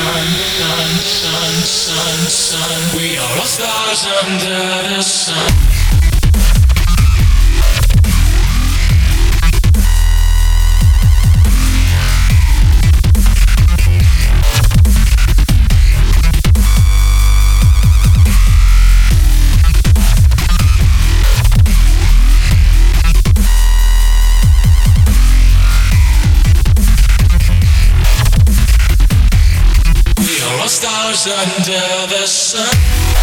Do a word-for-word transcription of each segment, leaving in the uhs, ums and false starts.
sun, sun, sun, sun, sun. We are all stars under the sun. Stars under the sun.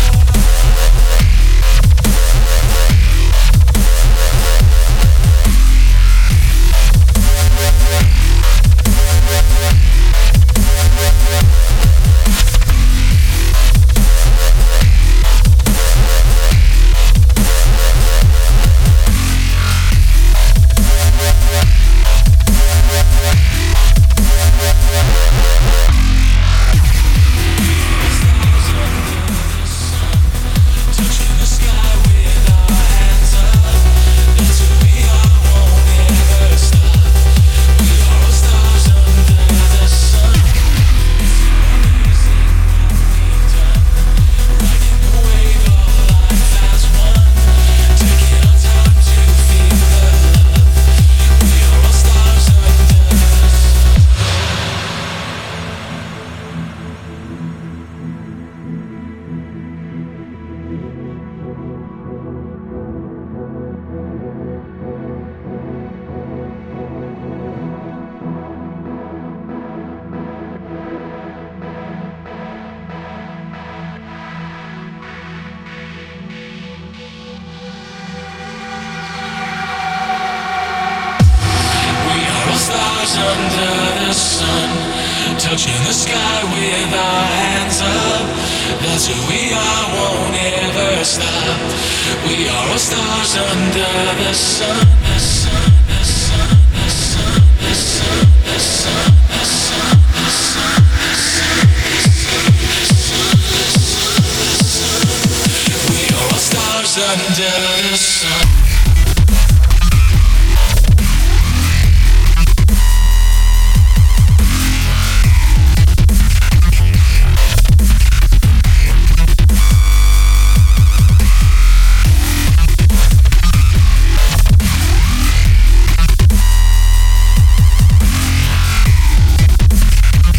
Under the sun, touching the sky with our hands up. That's who we are, won't ever stop. We are all stars under the sun. The sun, the sun, the sun, the sun, the sun, the sun, the sun, the sun, the sun. We are all stars under the sun.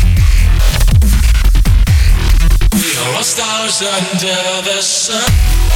Stars under the sun.